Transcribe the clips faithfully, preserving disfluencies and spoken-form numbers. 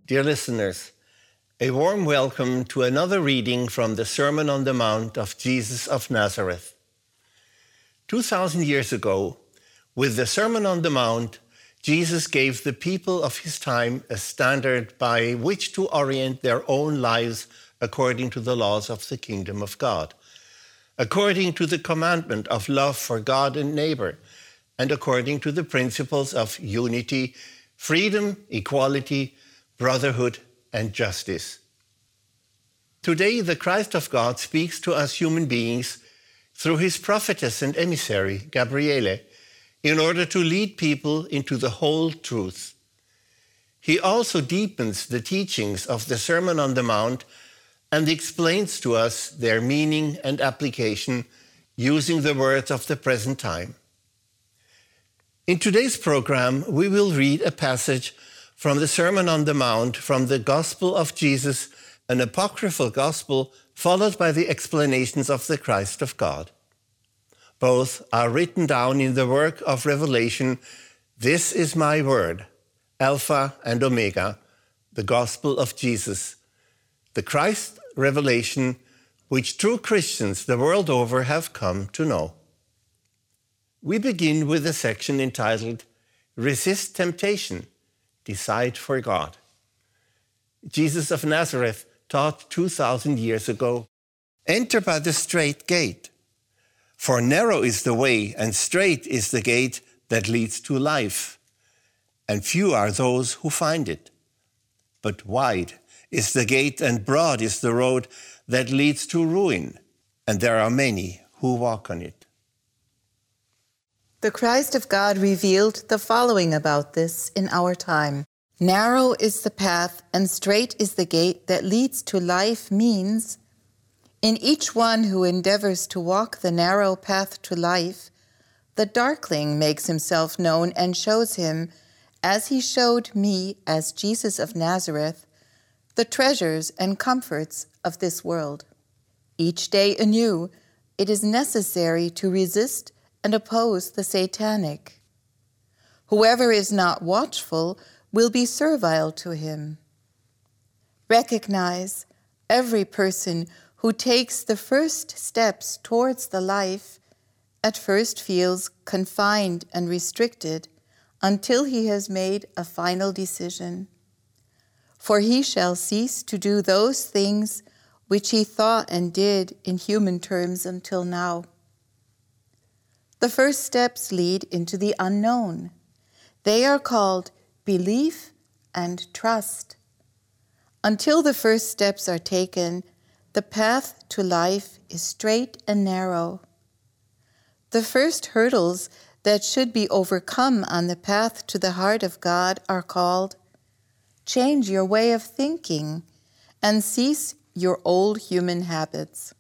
Dear listeners, a warm welcome to another reading from the Sermon on the Mount of Jesus of Nazareth. Two thousand years ago, with the Sermon on the Mount, Jesus gave the people of his time a standard by which to orient their own lives according to the laws of the kingdom of God, according to the commandment of love for God and neighbor, and according to the principles of unity, freedom, equality, brotherhood, and justice. Today, the Christ of God speaks to us human beings through his prophetess and emissary, Gabriele, in order to lead people into the whole truth. He also deepens the teachings of the Sermon on the Mount and explains to us their meaning and application using the words of the present time. In today's program, we will read a passage from the Sermon on the Mount from the Gospel of Jesus, an apocryphal gospel, followed by the explanations of the Christ of God. Both are written down in the work of Revelation, "This is my word, Alpha and Omega, the Gospel of Jesus," the Christ revelation which true Christians the world over have come to know. We begin with a section entitled, "Resist Temptation, Decide for God." Jesus of Nazareth taught two thousand years ago, "Enter by the straight gate, for narrow is the way and straight is the gate that leads to life, and few are those who find it. But wide is the gate and broad is the road that leads to ruin, and there are many who walk on it." The Christ of God revealed the following about this in our time. Narrow is the path and straight is the gate that leads to life means, in each one who endeavors to walk the narrow path to life, the darkling makes himself known and shows him, as he showed me as Jesus of Nazareth, the treasures and comforts of this world. Each day anew, it is necessary to resist and oppose the satanic. Whoever is not watchful will be servile to him. Recognize every person who takes the first steps towards the life at first feels confined and restricted until he has made a final decision. For he shall cease to do those things which he thought and did in human terms until now. The first steps lead into the unknown. They are called belief and trust. Until the first steps are taken, the path to life is straight and narrow. The first hurdles that should be overcome on the path to the heart of God are called change your way of thinking and cease your old human habits.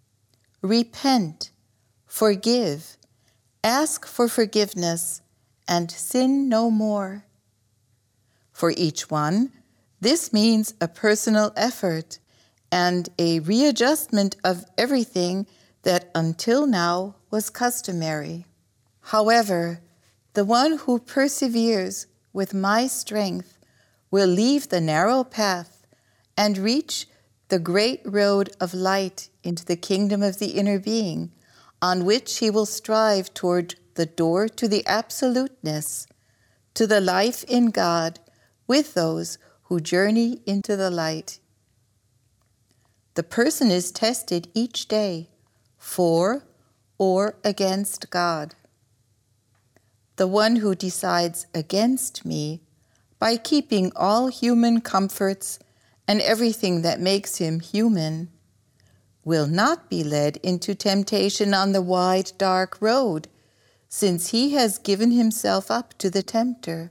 Repent, forgive, ask for forgiveness, and sin no more. For each one, this means a personal effort and a readjustment of everything that until now was customary. However, the one who perseveres with my strength will leave the narrow path and reach the great road of light into the kingdom of the inner being, on which he will strive toward the door to the absoluteness, to the life in God, with those who journey into the light. The person is tested each day for or against God. The one who decides against me by keeping all human comforts and everything that makes him human will not be led into temptation on the wide, dark road, since he has given himself up to the tempter.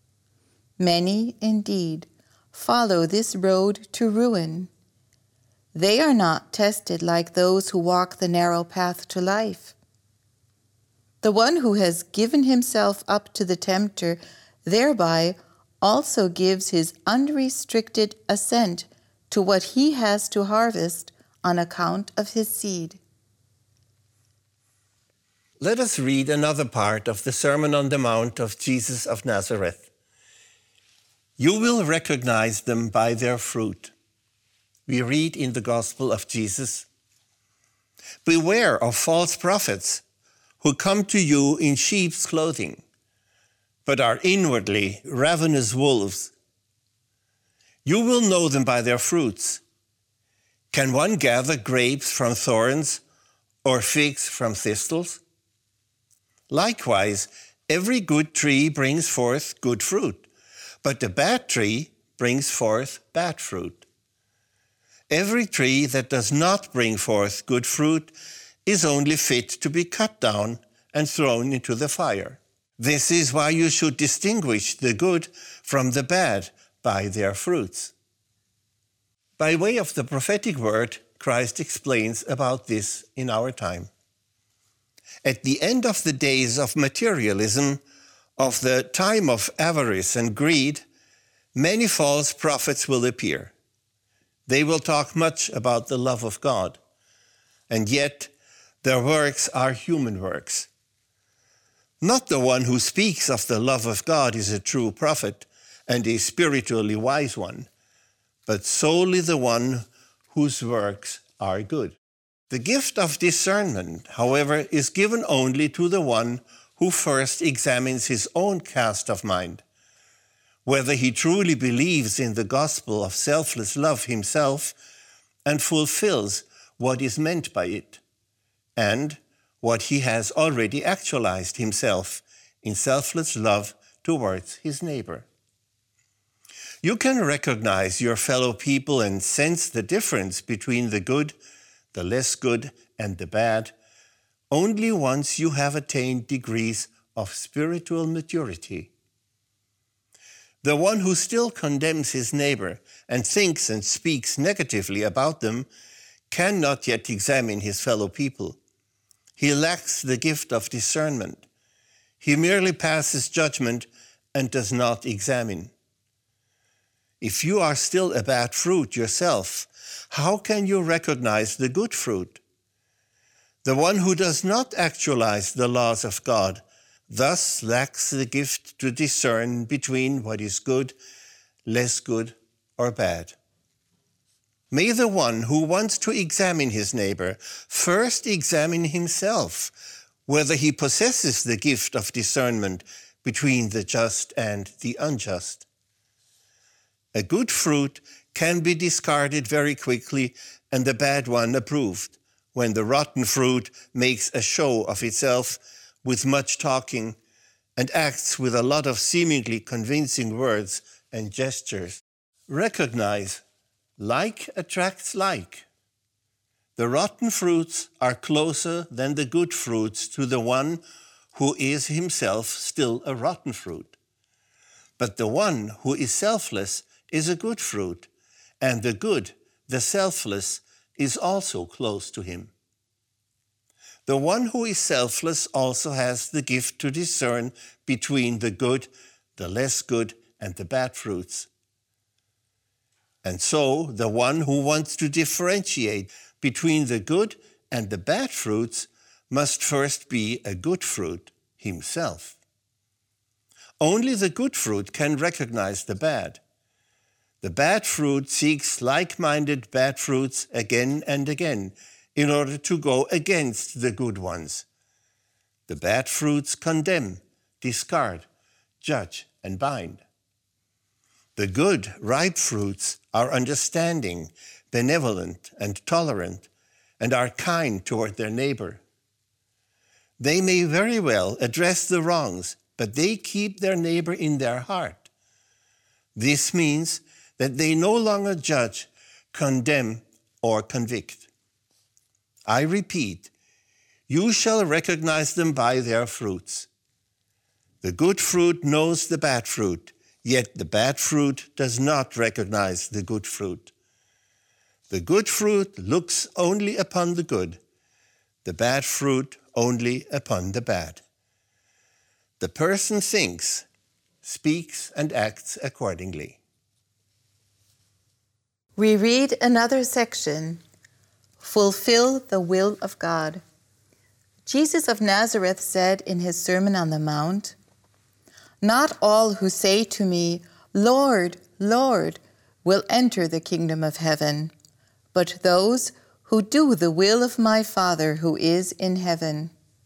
Many, indeed, follow this road to ruin. They are not tested like those who walk the narrow path to life. The one who has given himself up to the tempter thereby also gives his unrestricted assent to what he has to harvest on account of his seed. Let us read another part of the Sermon on the Mount of Jesus of Nazareth. You will recognize them by their fruit. We read in the Gospel of Jesus, "Beware of false prophets who come to you in sheep's clothing, but are inwardly ravenous wolves. You will know them by their fruits. Can one gather grapes from thorns or figs from thistles? Likewise, every good tree brings forth good fruit, but the bad tree brings forth bad fruit. Every tree that does not bring forth good fruit is only fit to be cut down and thrown into the fire. This is why you should distinguish the good from the bad by their fruits." By way of the prophetic word, Christ explains about this in our time. At the end of the days of materialism, of the time of avarice and greed, many false prophets will appear. They will talk much about the love of God, and yet their works are human works. Not the one who speaks of the love of God is a true prophet and a spiritually wise one, but solely the one whose works are good. The gift of discernment, however, is given only to the one who first examines his own cast of mind, whether he truly believes in the gospel of selfless love himself and fulfills what is meant by it, and what he has already actualized himself in selfless love towards his neighbor. You can recognize your fellow people and sense the difference between the good, the less good, and the bad only once you have attained degrees of spiritual maturity. The one who still condemns his neighbor and thinks and speaks negatively about them cannot yet examine his fellow people. He lacks the gift of discernment. He merely passes judgment and does not examine. If you are still a bad fruit yourself, how can you recognize the good fruit? The one who does not actualize the laws of God thus lacks the gift to discern between what is good, less good, or bad. May the one who wants to examine his neighbor first examine himself, whether he possesses the gift of discernment between the just and the unjust. A good fruit can be discarded very quickly and the bad one approved, when the rotten fruit makes a show of itself with much talking and acts with a lot of seemingly convincing words and gestures. Recognize, like attracts like. The rotten fruits are closer than the good fruits to the one who is himself still a rotten fruit. But the one who is selfless is a good fruit, and the good, the selfless, is also close to him. The one who is selfless also has the gift to discern between the good, the less good, and the bad fruits. And so the one who wants to differentiate between the good and the bad fruits must first be a good fruit himself. Only the good fruit can recognize the bad. The bad fruit seeks like-minded bad fruits again and again in order to go against the good ones. The bad fruits condemn, discard, judge, and bind. The good, ripe fruits are understanding, benevolent, and tolerant, and are kind toward their neighbor. They may very well address the wrongs, but they keep their neighbor in their heart. This means that they no longer judge, condemn, or convict. I repeat, you shall recognize them by their fruits. The good fruit knows the bad fruit, yet the bad fruit does not recognize the good fruit. The good fruit looks only upon the good, the bad fruit only upon the bad. The person thinks, speaks, and acts accordingly. We read another section, Fulfill the Will of God. Jesus of Nazareth said in his Sermon on the Mount, "Not all who say to me, "Lord, Lord," will enter the kingdom of heaven, but those who do the will of my Father who is in heaven.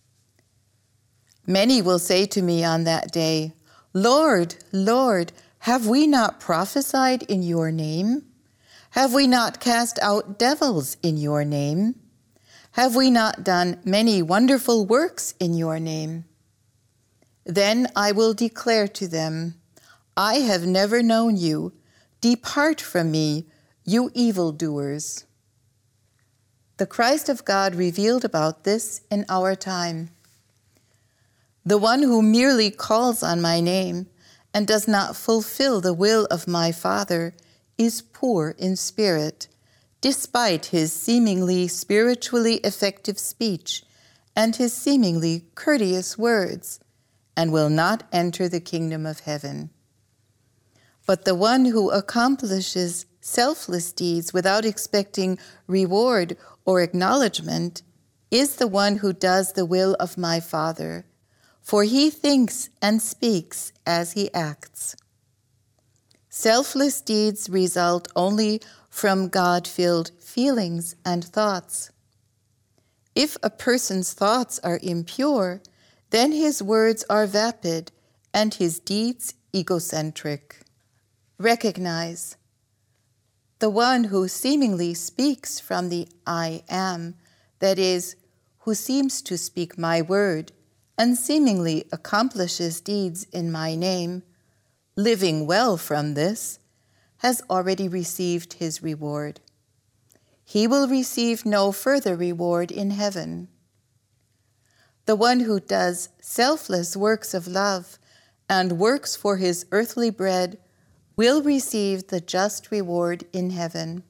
Many will say to me on that day, "Lord, Lord, have we not prophesied in your name? Have we not cast out devils in your name? Have we not done many wonderful works in your name?" Then I will declare to them, "I have never known you. Depart from me, you evildoers." The Christ of God revealed about this in our time. "The one who merely calls on my name and does not fulfill the will of my Father is poor in spirit, despite his seemingly spiritually effective speech and his seemingly courteous words, and will not enter the kingdom of heaven. But the one who accomplishes selfless deeds without expecting reward or acknowledgement is the one who does the will of my Father, for he thinks and speaks as he acts." Selfless deeds result only from God-filled feelings and thoughts. If a person's thoughts are impure, then his words are vapid and his deeds egocentric. Recognize, the one who seemingly speaks from the I am, that is, who seems to speak my word and seemingly accomplishes deeds in my name, living well from this, has already received his reward. He will receive no further reward in heaven. The one who does selfless works of love and works for his earthly bread will receive the just reward in heaven.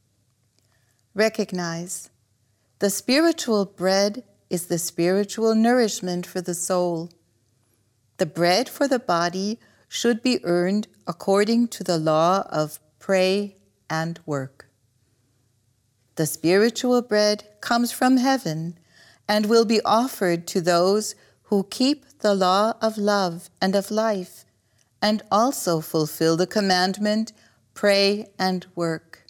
Recognize, the spiritual bread is the spiritual nourishment for the soul. The bread for the body should be earned according to the law of pray and work. The spiritual bread comes from heaven and will be offered to those who keep the law of love and of life and also fulfill the commandment, pray and work.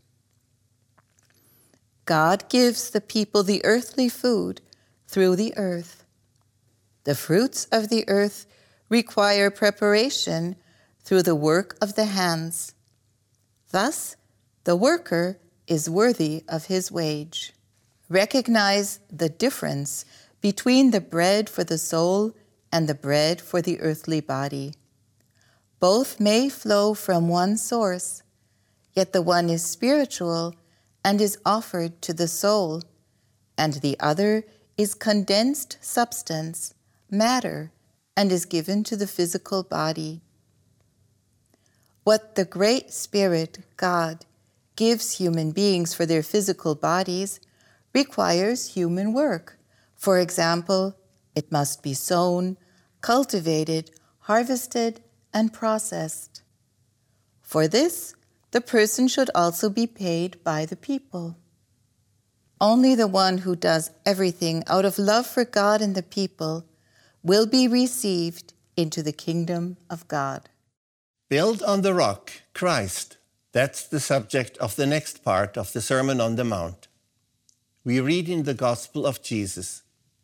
God gives the people the earthly food through the earth. The fruits of the earth require preparation through the work of the hands. Thus, the worker is worthy of his wage. Recognize the difference between the bread for the soul and the bread for the earthly body. Both may flow from one source, yet the one is spiritual and is offered to the soul, and the other is condensed substance, matter, and is given to the physical body. What the Great Spirit, God, gives human beings for their physical bodies requires human work. For example, it must be sown, cultivated, harvested, and processed. For this, the person should also be paid by the people. Only the one who does everything out of love for God and the people will be received into the kingdom of God. Build on the rock, Christ. That's the subject of the next part of the Sermon on the Mount. We read in the Gospel of Jesus,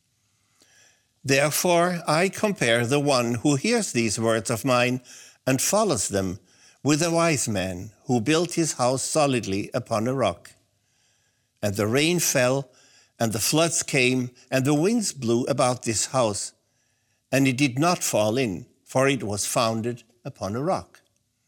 "Therefore I compare the one who hears these words of mine and follows them with a wise man who built his house solidly upon a rock. And the rain fell, and the floods came, and the winds blew about this house, and it did not fall in, for it was founded upon a rock.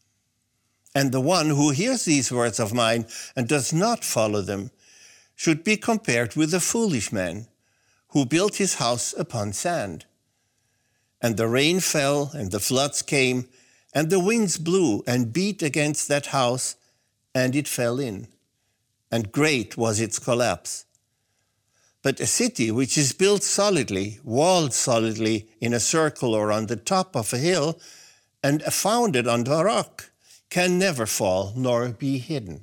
And the one who hears these words of mine and does not follow them should be compared with a foolish man who built his house upon sand. And the rain fell, and the floods came, and the winds blew and beat against that house, and it fell in. And great was its collapse. But a city which is built solidly, walled solidly in a circle or on the top of a hill, and founded on the rock, can never fall nor be hidden."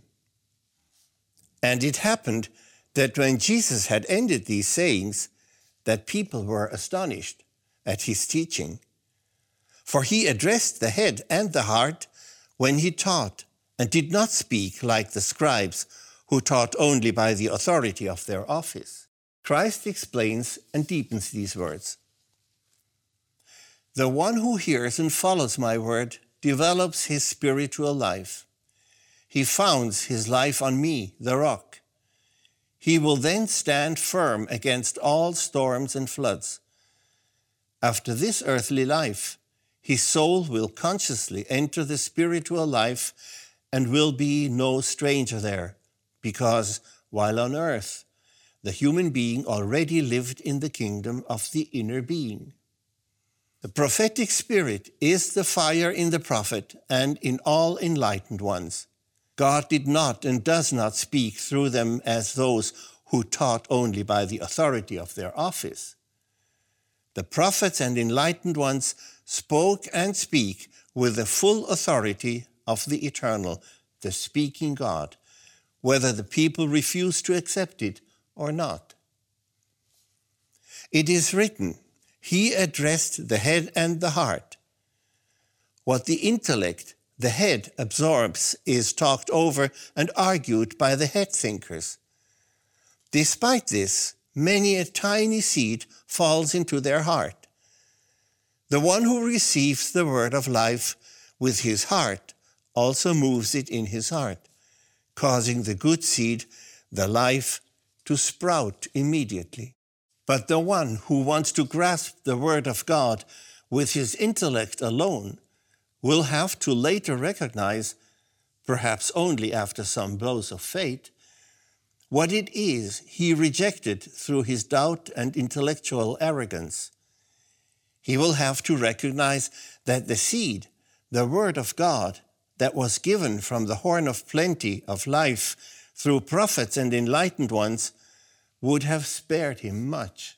And it happened that when Jesus had ended these sayings, that people were astonished at his teaching. For he addressed the head and the heart when he taught and did not speak like the scribes who taught only by the authority of their office. Christ explains and deepens these words. The one who hears and follows my word develops his spiritual life. He founds his life on me, the rock. He will then stand firm against all storms and floods. After this earthly life, his soul will consciously enter the spiritual life and will be no stranger there, because while on earth, the human being already lived in the kingdom of the inner being. The prophetic spirit is the fire in the prophet and in all enlightened ones. God did not and does not speak through them as those who taught only by the authority of their office. The prophets and enlightened ones spoke and speak with the full authority of the eternal, the speaking God, whether the people refuse to accept it or not. It is written, he addressed the head and the heart. What the intellect, the head, absorbs is talked over and argued by the head thinkers. Despite this, many a tiny seed falls into their heart. The one who receives the word of life with his heart also moves it in his heart, causing the good seed, the life, to sprout immediately. But the one who wants to grasp the word of God with his intellect alone will have to later recognize, perhaps only after some blows of fate, what it is he rejected through his doubt and intellectual arrogance. He will have to recognize that the seed, the word of God, that was given from the horn of plenty of life through prophets and enlightened ones, would have spared him much.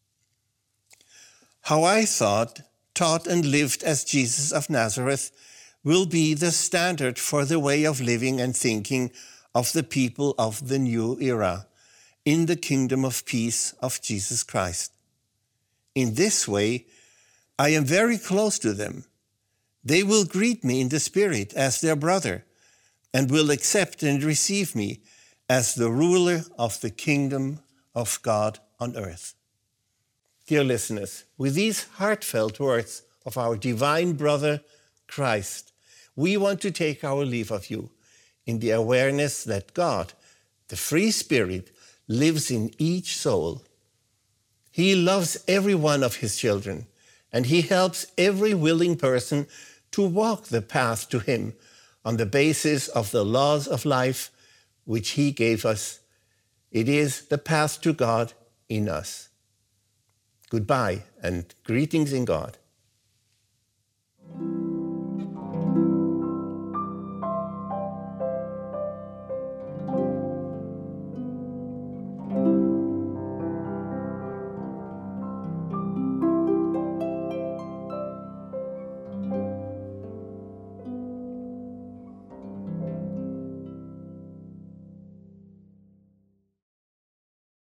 How I thought, taught, and lived as Jesus of Nazareth will be the standard for the way of living and thinking of the people of the new era in the kingdom of peace of Jesus Christ. In this way, I am very close to them. They will greet me in the Spirit as their brother and will accept and receive me as the ruler of the kingdom of God on earth. Dear listeners, with these heartfelt words of our divine brother, Christ, we want to take our leave of you in the awareness that God, the free Spirit, lives in each soul. He loves every one of his children, and he helps every willing person to walk the path to him on the basis of the laws of life which he gave us. It is the path to God in us. Goodbye and greetings in God.